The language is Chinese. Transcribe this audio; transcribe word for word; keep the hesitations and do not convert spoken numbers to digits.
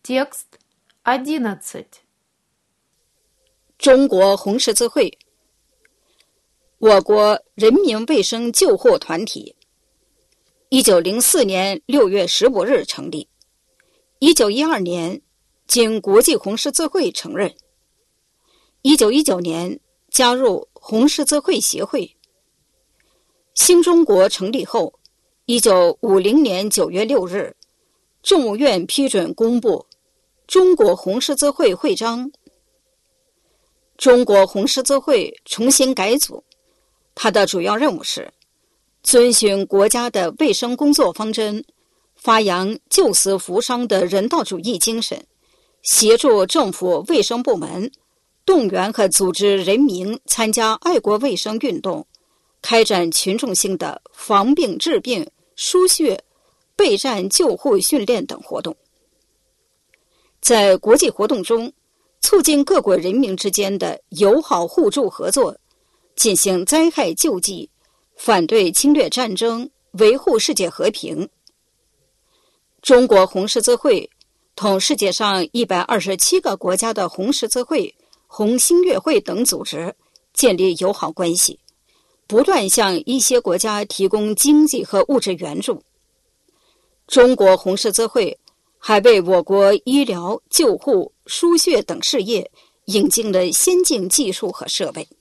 Текст одиннадцать. 中国红十字会，我国人民卫生救护团体，一九零四年六月十五日成立，一九一二年经国际红十字会承认，一九一九年加入红十字会协会。新中国成立后，一九五零年九月六日，政务院批准公布《中国红十字会会章》。中国红十字会重新改组，它的主要任务是遵循国家的卫生工作方针，发扬救死扶伤的人道主义精神，协助政府卫生部门动员和组织人民参加爱国卫生运动，开展群众性的防病治病、输血、备战救护训练等活动。在国际活动中，促进各国人民之间的友好互助合作，进行灾害救济，反对侵略战争，维护世界和平。中国红十字会同世界上一百二十七个国家的红十字会、红新月会等组织建立友好关系，不断向一些国家提供经济和物质援助。中国红十字会还为我国医疗、救护、输血等事业引进了先进技术和设备。